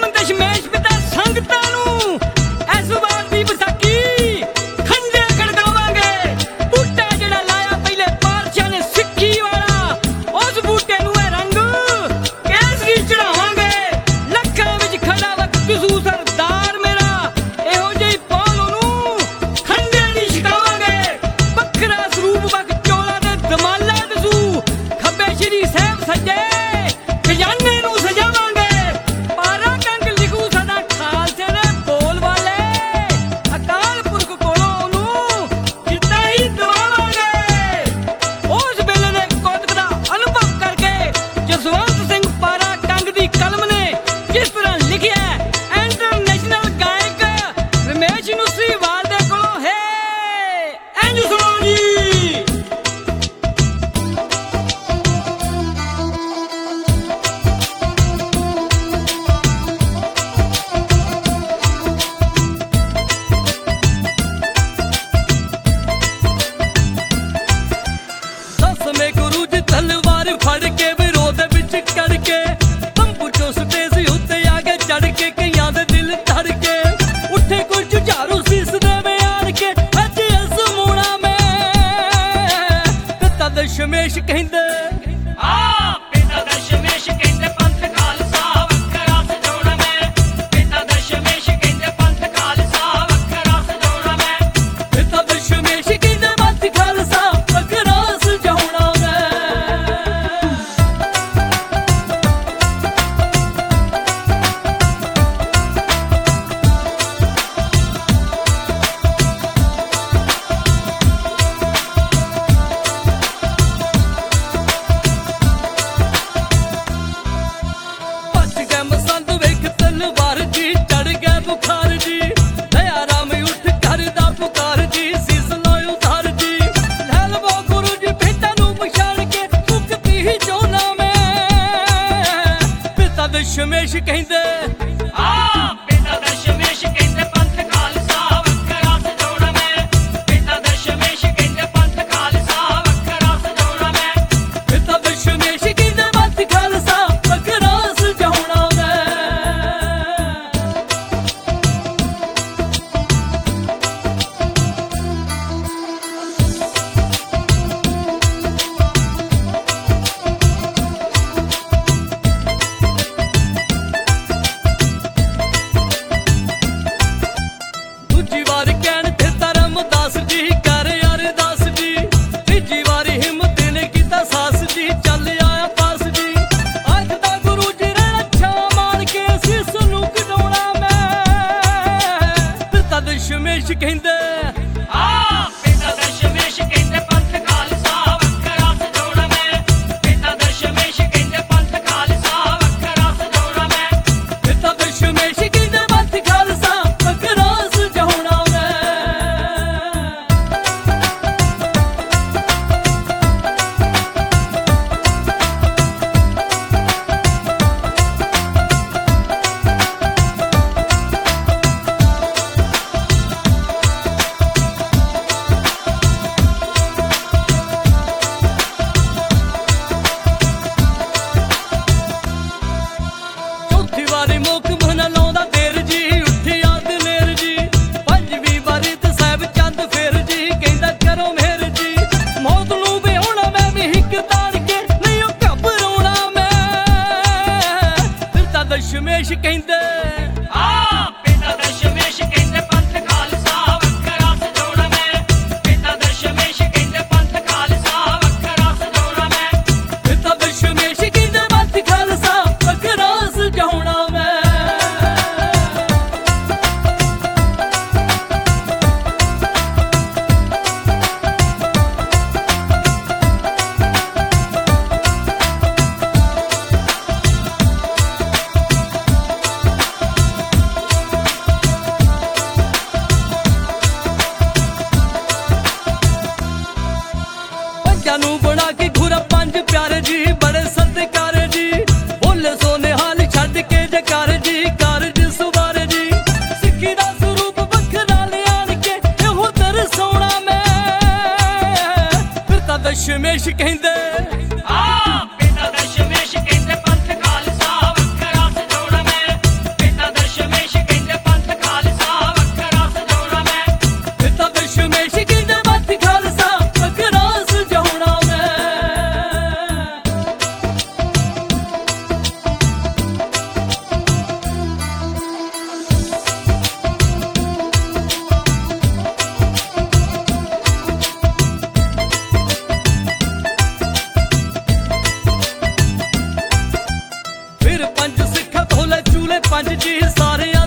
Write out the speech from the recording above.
ਦਸ਼ਮੇਸ਼ ਕਹਿੰਦੇ ਪਿਤਾ ਦਸ਼ਮੇਸ਼ ਕਹਿੰਦੇ ਪੰਥ ਖਾਲਸਾ ਵੱਖਰਾ ਸਜਾਉਣਾ ਮੈਂ ਪਿਤਾ ਦਸ਼ਮੇਸ਼ ਕਹਿੰਦੇ ਪੰਥ ਖਾਲਸਾ ਵੱਖਰਾ ਸਜਾਉਣਾ ਮੈਂ ਪਿਤਾ ਦਸ਼ਮੇਸ਼ ਕਹਿੰਦੇ ਪੰਥ ਖਾਲਸਾ ਵੱਖਰਾ ਸਜਾਉਣਾ ਮੈਂ ਦਸ਼ਮੇਸ਼ ਕਹਿੰਦੇ ਪਿਤਾ ਦਸ਼ਮੇਸ਼ ਕਹਿੰਦੇ ਪੰਥ ਖਾਲਸਾ ਵੱਖਰਾ ਸਜਾਉਣਾ ਮੈਂ ਪਿਤਾ ਦਸ਼ਮੇਸ਼ ਕਹਿੰਦੇ ਪੰਥ ਖਾਲਸਾ ਵੱਖਰਾ ਸਜਾਉਣਾ ਮੈਂ ਪਿਤਾ ਦਸ਼ਮੇਸ਼ ਕਹਿੰਦੇ ਪੰਥ ਖਾਲਸਾ ਵੱਖਰਾ ਸਜਾਉਣਾ ਮੈਂ ਦਸ਼ਮੇਸ਼ ਕਹਿੰਦੇ ਪਿਤਾ ਦਸ਼ਮੇਸ਼ ਕਹਿੰਦੇ ਪੰਥ ਖਾਲਸਾ ਵੱਖਰਾ ਸਜਾਉਣਾ ਮੈਂ ਪਿਤਾ ਦਸ਼ਮੇਸ਼ ਕਹਿੰਦੇ ਪੰਥ ਖਾਲਸਾ ਵੱਖਰਾ ਸਜਾਉਣਾ ਮੈਂ ਪਿਤਾ ਦਸ਼ਮੇਸ਼ ਕਹਿੰਦੇ ਪੰਥ ਖਾਲਸਾ ਵੱਖਰਾ ਸਜਾਉਣਾ ਮੈਂ ਦਸ਼ਮੇਸ਼ ਕਹਿੰਦੇ ਪਿਤਾ ਦਸ਼ਮੇਸ਼ ਕਹਿੰਦੇ ਪੰਥ ਖਾਲਸਾ ਵੱਖਰਾ ਸਜਾਉਣਾ ਮੈਂ ਪਿਤਾ ਦਸ਼ਮੇਸ਼ ਕਹਿੰਦੇ ਪੰਥ ਖਾਲਸਾ ਵੱਖਰਾ ਸਜਾਉਣਾ ਮੈਂ ਪਿਤਾ ਦਸ਼ਮੇਸ਼ ਕਹਿੰਦੇ ਪੰਥ ਖਾਲਸਾ ਵੱਖਰਾ ਸਜਾਉਣਾ ਮੈਂ ਵੀਰ ਸਾਰੇ